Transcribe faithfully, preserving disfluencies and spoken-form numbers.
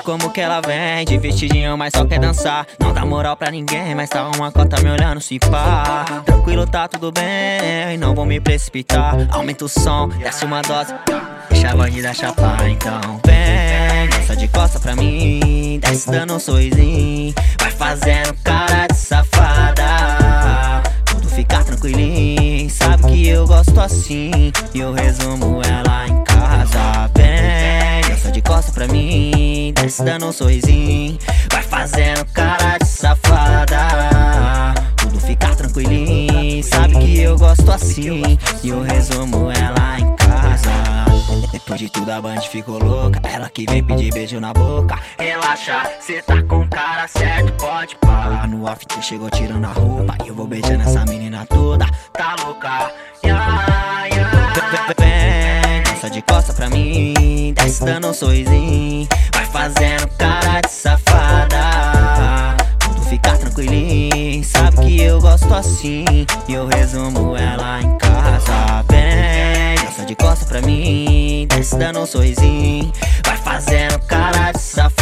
como que ela vem, de vestidinho, mas só quer dançar. Não dá moral pra ninguém, mas tá uma cota me olhando se pá. Tranquilo, tá tudo bem, não vou me precipitar. Aumenta o som, desce uma dose, deixa a bandida chapar. Então vem, dança de costa pra mim, desce dando um sorrisinho, vai fazendo cara de safada. Tudo fica tranquilinho, sabe que eu gosto assim, e eu resumo ela em casa. Vem, dança de costa pra mim, desce dando um sorrisinho, vai fazendo cara de safada. Tudo fica tranquilinho, sabe que eu gosto assim, e eu resumo ela em casa. Depois de tudo a band ficou louca, ela que vem pedir beijo na boca. Relaxa, cê tá com cara certo, pode pá. No off tu chegou tirando a roupa, e eu vou beijando essa menina toda, tá louca. Yeah, yeah. Vem, dança de costa pra mim, desce dando um sorrisinho, vai fazendo cara de safada. Tudo fica tranquilinho, sabe que eu gosto assim, e eu resumo ela em casa. Vem, dança de costa pra mim, desce dando um sorrisinho, vai fazendo cara de safada.